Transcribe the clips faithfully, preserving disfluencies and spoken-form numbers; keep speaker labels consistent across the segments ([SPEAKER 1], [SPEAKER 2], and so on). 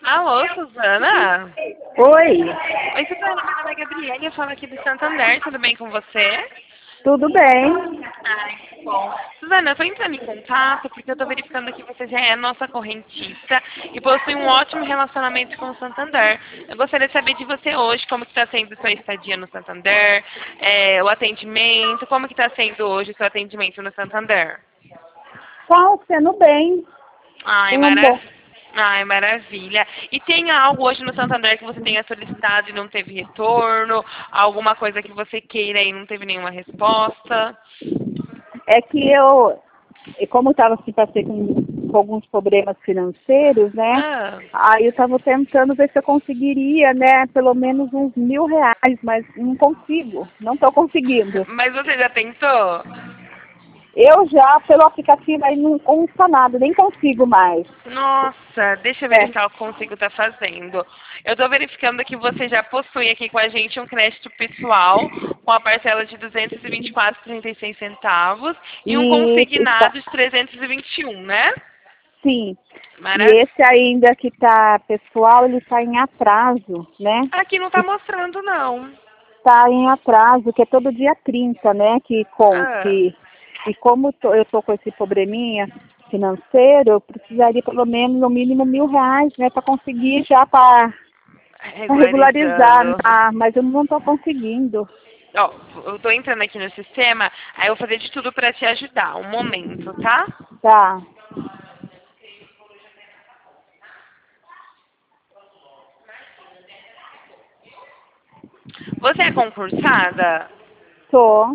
[SPEAKER 1] Alô, Suzana?
[SPEAKER 2] Oi,
[SPEAKER 1] Oi, Suzana, meu nome é Gabriela, eu falo aqui do Santander, tudo bem com você?
[SPEAKER 2] tudo bem?
[SPEAKER 1] Ai, que bom. Suzana, eu tô entrando em contato porque eu tô verificando que você já é nossa correntista e possui um ótimo relacionamento com o Santander. Eu gostaria de saber de você hoje, como que está sendo sua estadia no Santander, é, o atendimento, como que está sendo hoje o seu atendimento no Santander?
[SPEAKER 2] Tá sendo bem.
[SPEAKER 1] Ai,
[SPEAKER 2] Um
[SPEAKER 1] maravilha.
[SPEAKER 2] bom.
[SPEAKER 1] Ai, maravilha. E tem algo hoje no Santander que você tenha solicitado e não teve retorno? Alguma coisa que você queira e não teve nenhuma resposta?
[SPEAKER 2] É que eu, e como eu estava assim, passei com, com alguns problemas financeiros, né?
[SPEAKER 1] Ah,
[SPEAKER 2] Aí eu estava tentando ver se eu conseguiria, né? Pelo menos uns mil reais, mas não consigo, não estou conseguindo.
[SPEAKER 1] mas você já tentou?
[SPEAKER 2] Eu já, pelo aplicativo, aí não consta nada, nem consigo mais.
[SPEAKER 1] Nossa, deixa eu
[SPEAKER 2] É,
[SPEAKER 1] verificar o que consigo estar fazendo. Eu estou verificando que você já possui aqui com a gente um crédito pessoal com a parcela de duzentos e vinte e quatro vírgula trinta e seis centavos e um
[SPEAKER 2] e está,
[SPEAKER 1] consignado de trezentos e vinte e um, né?
[SPEAKER 2] sim. E
[SPEAKER 1] Maravilha.
[SPEAKER 2] esse ainda que está pessoal, ele está em atraso, né?
[SPEAKER 1] Aqui não está mostrando, não.
[SPEAKER 2] Está em atraso, que é todo dia trinta, né? Que, com,
[SPEAKER 1] Ah,
[SPEAKER 2] que, e como tô- eu estou com esse probleminha financeiro, eu precisaria pelo menos, no mínimo, mil reais, né? Para conseguir já para regularizar,
[SPEAKER 1] regularizando.
[SPEAKER 2] ah, mas eu não estou conseguindo.
[SPEAKER 1] Ó, eu tô entrando aqui no sistema, aí eu vou fazer de tudo para te ajudar. Um momento, tá?
[SPEAKER 2] Tá,
[SPEAKER 1] Você é concursada?
[SPEAKER 2] tô.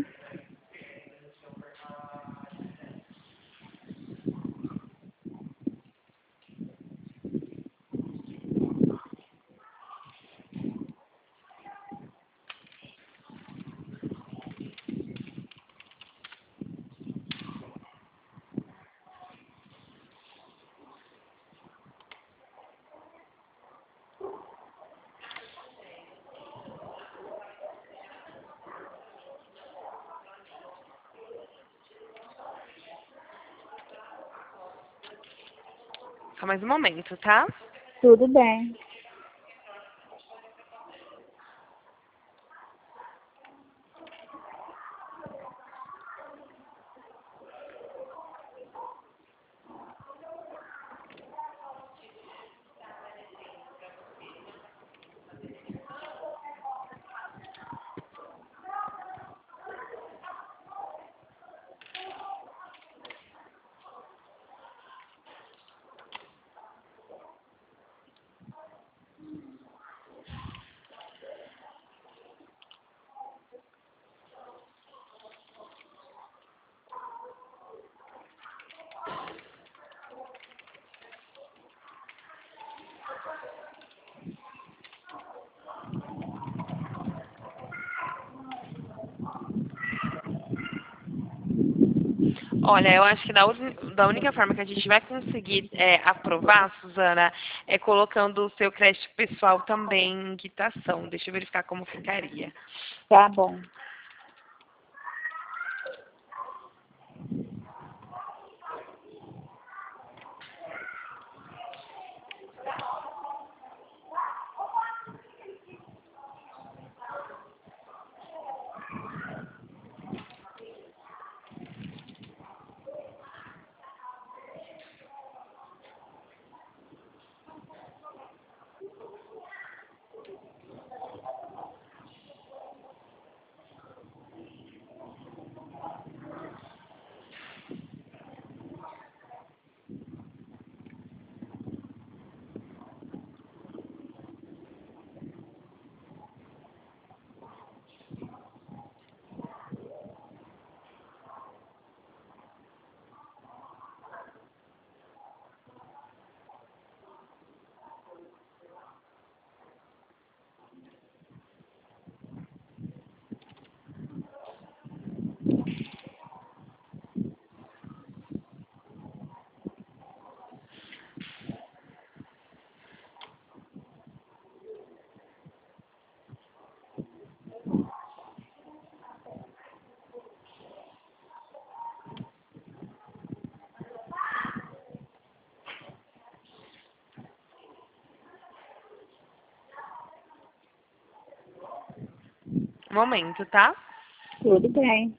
[SPEAKER 1] Só mais um momento, tá?
[SPEAKER 2] Tudo bem.
[SPEAKER 1] Olha, eu acho que da, uni- da única forma que a gente vai conseguir é, aprovar, Suzana, é colocando o seu crédito pessoal também em quitação. Deixa eu verificar como ficaria.
[SPEAKER 2] Tá bom.
[SPEAKER 1] momento, tá?
[SPEAKER 2] Tudo bem.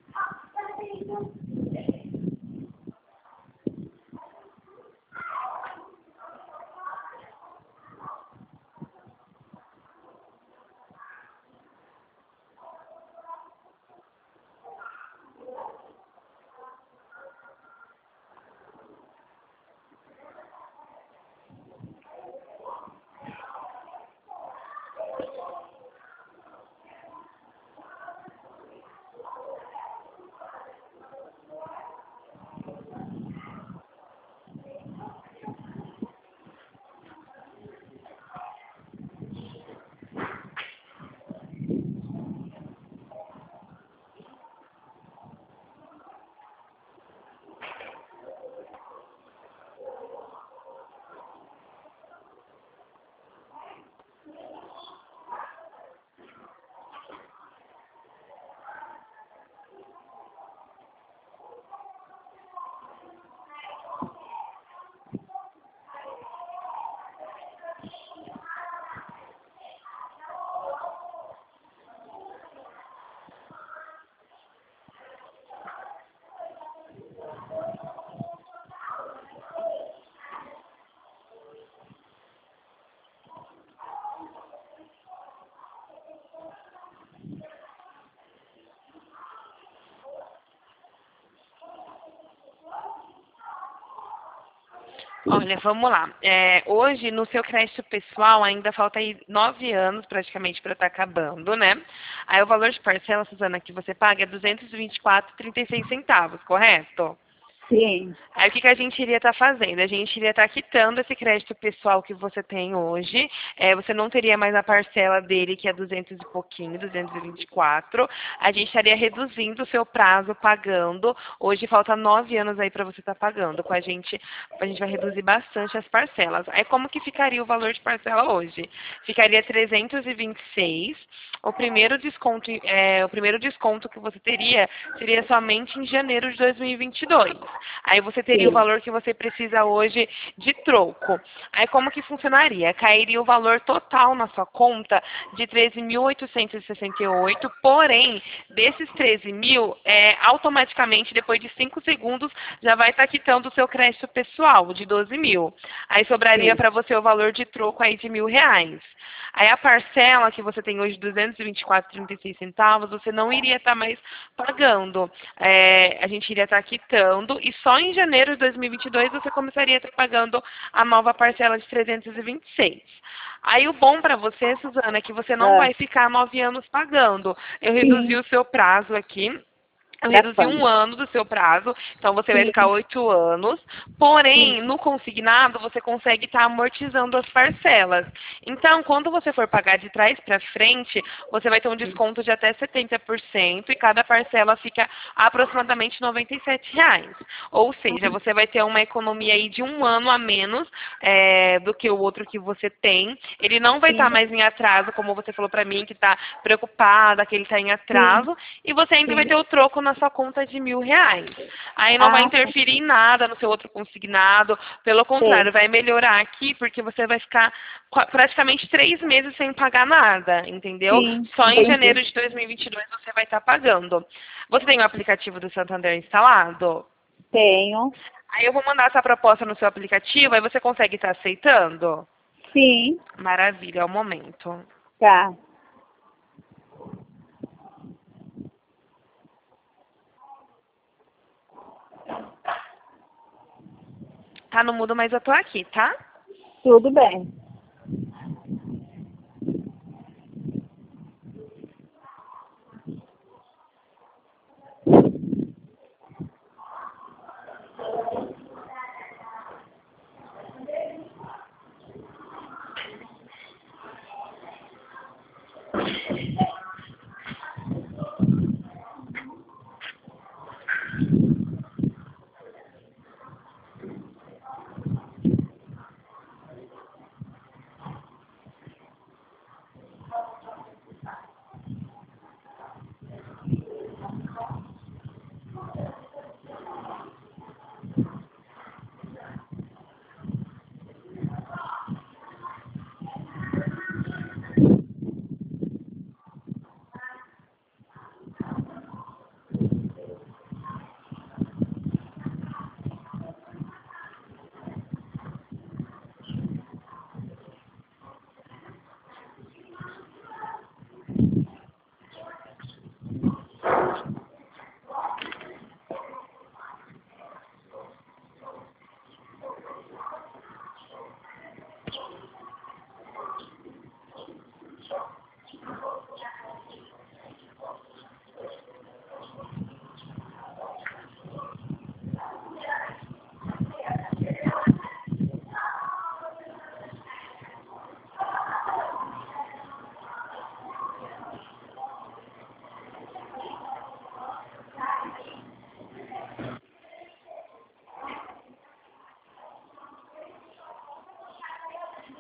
[SPEAKER 1] Olha, vamos lá. É, hoje, no seu crédito pessoal, ainda falta aí nove anos praticamente para estar acabando, né? Aí o valor de parcela, Suzana, que você paga é duzentos e vinte e quatro reais e trinta e seis centavos, correto?
[SPEAKER 2] Sim.
[SPEAKER 1] Aí o que, que a gente iria estar fazendo? A gente iria estar quitando esse crédito pessoal que você tem hoje. É, você não teria mais a parcela dele, que é duzentos e pouquinho, duzentos e vinte e quatro. A gente estaria reduzindo o seu prazo pagando. Hoje falta nove anos aí para você estar pagando. Com a gente, a gente vai reduzir bastante as parcelas. Aí como que ficaria o valor de parcela hoje? Ficaria trezentos e vinte e seis. O primeiro desconto, é, o primeiro desconto que você teria seria somente em janeiro de dois mil e vinte e dois. Aí você teria o
[SPEAKER 2] Sim.
[SPEAKER 1] valor que você precisa hoje de troco. Aí como que funcionaria? Cairia o valor total na sua conta de treze mil oitocentos e sessenta e oito, porém, desses treze mil, é, automaticamente, depois de cinco segundos, já vai estar quitando o seu crédito pessoal de doze mil. Aí sobraria
[SPEAKER 2] Sim.
[SPEAKER 1] para você o valor de troco aí de mil reais. Aí a parcela que você tem hoje, duzentos e vinte e quatro reais e trinta e seis centavos, você não iria estar mais pagando. É, a gente iria estar quitando e só em janeiro de dois mil e vinte e dois você começaria a estar pagando a nova parcela de trezentos e vinte e seis. Aí o bom para você, Suzana, é que você não
[SPEAKER 2] Ah,
[SPEAKER 1] vai ficar nove anos pagando. Eu reduzi
[SPEAKER 2] sim.
[SPEAKER 1] o seu prazo aqui. Eu
[SPEAKER 2] Pra
[SPEAKER 1] reduzi
[SPEAKER 2] quando?
[SPEAKER 1] um ano do seu prazo, então você vai ficar
[SPEAKER 2] Sim.
[SPEAKER 1] oito anos.
[SPEAKER 2] Sim.
[SPEAKER 1] Porém, no consignado, você consegue estar amortizando as parcelas. Então, quando você for pagar de trás para frente, você vai ter um desconto de até setenta por cento e cada parcela fica aproximadamente noventa e sete reais. Ou seja, você vai ter uma economia aí de um ano a menos é, do que o outro que você tem. Ele não vai estar
[SPEAKER 2] Sim.
[SPEAKER 1] mais em atraso, como você falou para mim, que está preocupada, que ele está em
[SPEAKER 2] Sim.
[SPEAKER 1] atraso. E você ainda vai
[SPEAKER 2] Sim.
[SPEAKER 1] ter o troco na sua conta de mil reais. Aí não vai
[SPEAKER 2] Ah, tá.
[SPEAKER 1] interferir em nada no seu outro consignado. Pelo
[SPEAKER 2] Sei.
[SPEAKER 1] contrário, vai melhorar aqui porque você vai ficar qua- praticamente três meses sem pagar nada, entendeu?
[SPEAKER 2] Sim.
[SPEAKER 1] Só em
[SPEAKER 2] Entendi.
[SPEAKER 1] janeiro de dois mil e vinte e dois você vai estar pagando. Você tem o aplicativo do Santander instalado?
[SPEAKER 2] Tenho.
[SPEAKER 1] Aí eu vou mandar essa proposta no seu aplicativo, aí você consegue estar aceitando?
[SPEAKER 2] Sim.
[SPEAKER 1] Maravilha, é o momento.
[SPEAKER 2] Tá.
[SPEAKER 1] Tá no mudo, mas eu tô aqui, tá?
[SPEAKER 2] Tudo bem.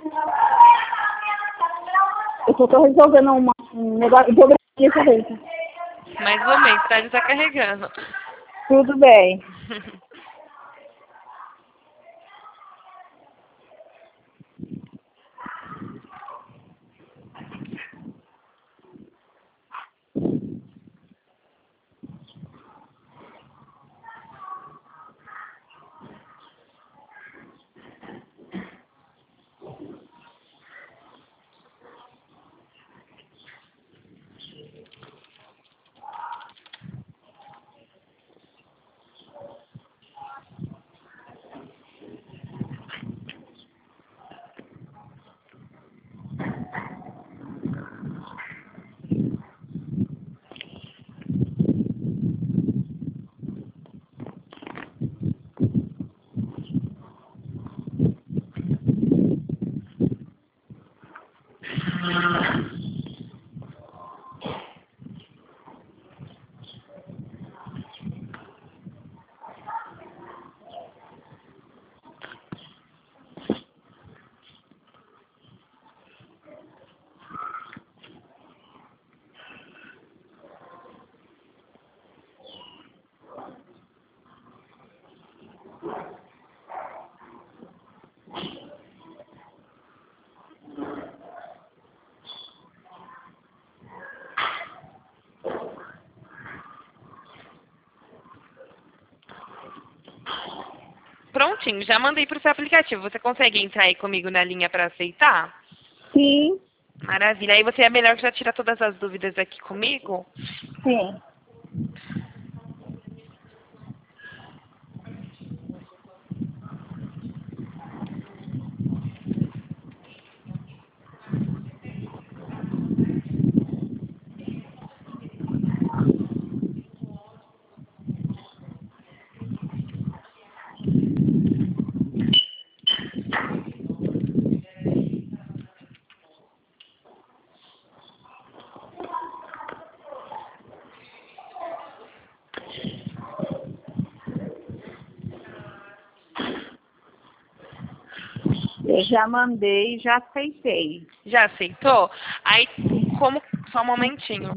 [SPEAKER 2] Eu só tô resolvendo uma, um negócio de probleminha corrente.
[SPEAKER 1] Mais ou menos, tá descarregando.
[SPEAKER 2] Tudo bem.
[SPEAKER 1] Prontinho, já mandei pro seu aplicativo. Você consegue entrar aí comigo na linha para aceitar?
[SPEAKER 2] Sim,
[SPEAKER 1] Maravilha. Aí você é melhor que já tira todas as dúvidas aqui comigo?
[SPEAKER 2] sim. Eu já mandei, já aceitei.
[SPEAKER 1] Já aceitou? Aí, como... Só um momentinho.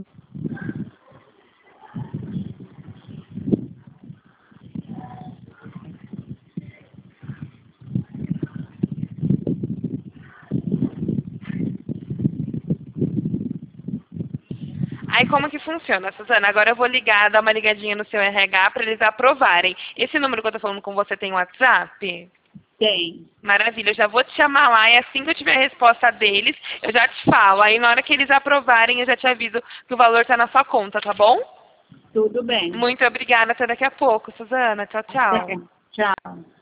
[SPEAKER 1] Aí como que funciona, Suzana? Agora eu vou ligar, dar uma ligadinha no seu R H para eles aprovarem. Esse número que eu tô falando com você tem WhatsApp?
[SPEAKER 2] Tem.
[SPEAKER 1] Maravilha, eu já vou te chamar lá e assim que eu tiver a resposta deles, eu já te falo. Aí na hora que eles aprovarem, eu já te aviso que o valor tá na sua conta, tá bom?
[SPEAKER 2] Tudo bem.
[SPEAKER 1] Muito obrigada, até daqui a pouco, Suzana. Tchau, tchau.
[SPEAKER 2] Tchau.